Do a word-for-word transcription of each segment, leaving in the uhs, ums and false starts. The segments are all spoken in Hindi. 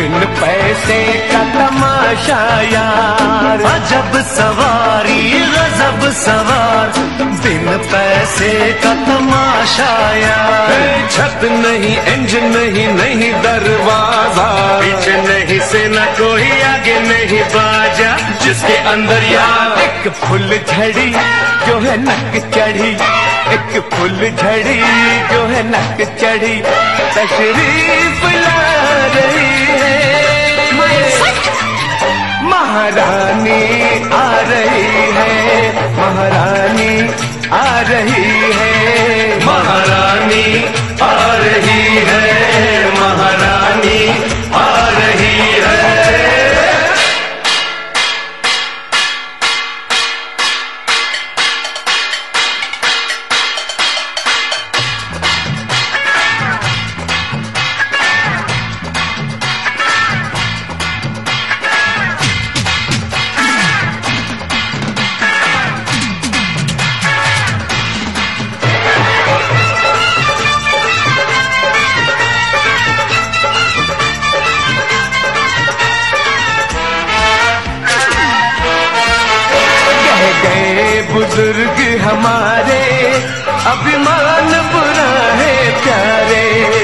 बिन पैसे का तमाशा यार। अजब सवारी गजब सवार, बिन पैसे का तमाशा यार। छत नहीं, इंजन नहीं, नहीं दरवाजा, पीछे नहीं से न कोई आगे नहीं बाजा, जिसके अंदर यार एक फुल झड़ी जो है नक चढ़ी, एक फुल झड़ी जो है नक चढ़ी, तशरीफ ला रही है महारानी आ रही है, महारानी आ रही है, महारानी आ रही है, महारानी आ रही है। बुजुर्ग हमारे अभिमान बुरा है प्यारे,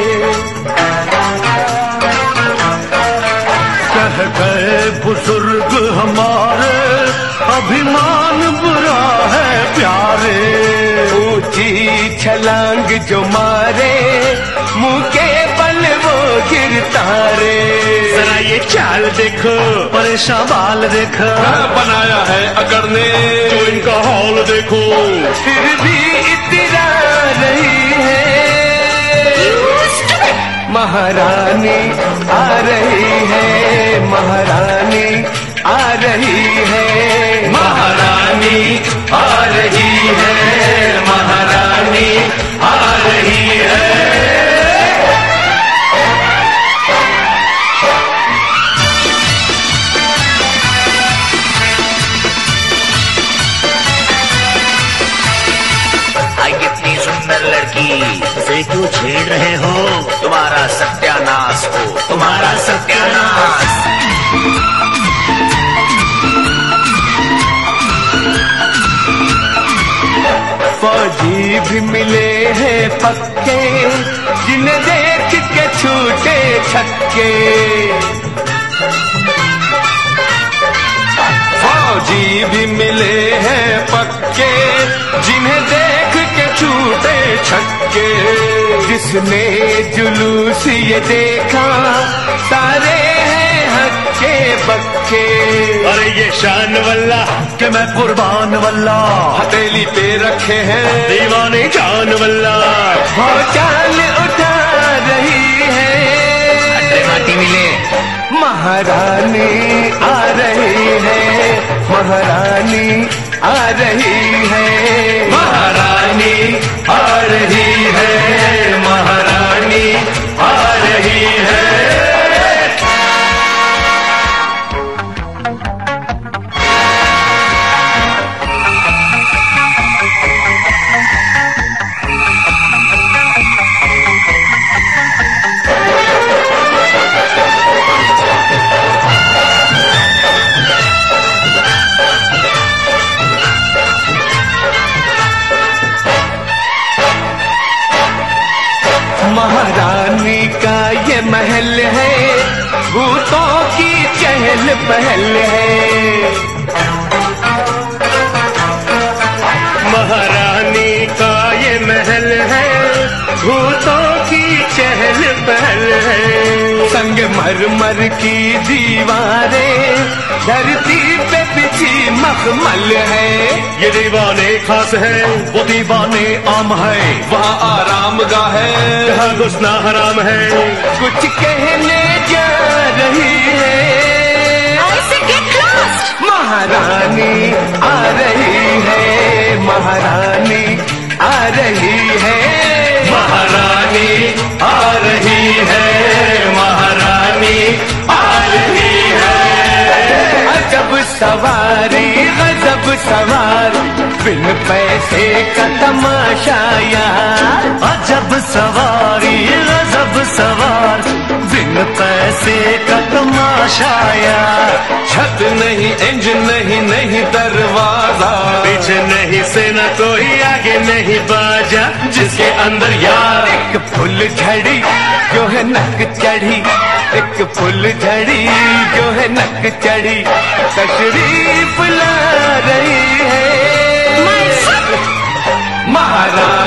कह गए बुजुर्ग हमारे अभिमान बुरा है प्यारे। ऊंची छलांग जो मारे मुंह के बल वो गिरता रे। जरा ये चाल देखो, परेशान बाल देखो, बनाया है अगर ने जो इनका हाल देखो, फिर भी इतरा रही है महारानी आ रही है, महारानी आ रही है, महारानी आ रही है, महारानी आ रही है। से क्यों छेड़ रहे हो? तुम्हारा सत्यानाश हो, तुम्हारा सत्यानाश। फौजी भी मिले हैं पक्के, जिन्हें देख के छूटे छक्के, फौजी भी मिले हैं पक्के, जिन्हें देख के छूटे छक्के। जिसने जुलूस ये देखा सारे हैं हक्के बक्के। अरे ये शान वल्ला कि मैं कुर्बान वल्ला, हथेली पे रखे हैं दीवाने जान वल्ला। और चाल उठा रही है माटी मिले, महारानी आ रही है, महारानी आ रही है, महारानी आ रही है, महारानी आ रही है। महारानी का ये महल है, भूतों की चहल पहल है। महारानी का ये महल है, भूतों की चहल पहल है। संग मरमर की दीवारें, धरती पे बिछी मखमल है। ये दीवाने खास है, वो दीवाने आम है, वहाँ आराम गाह है, जहाँ घुसना हराम है। कुछ कहने जा रही है महारानी आ रही है, महारानी आ रही है, महारानी आ रही है, महारानी आ रही है। अजब सवारी गजब सवार, बिन पैसे का तमाशा यार। अजब सवारी गजब सवार, बिन पैसे का जोश आया। छत नहीं, इंजन नहीं, नहीं दरवाजा, पीछे नहीं सेना कोई, आगे नहीं बाजा, जिसके अंदर यार एक फुल झड़ी जो है नक चढ़ी, एक फुल झड़ी जो है नक चढ़ी, तशरीफ ला रही है महाराज।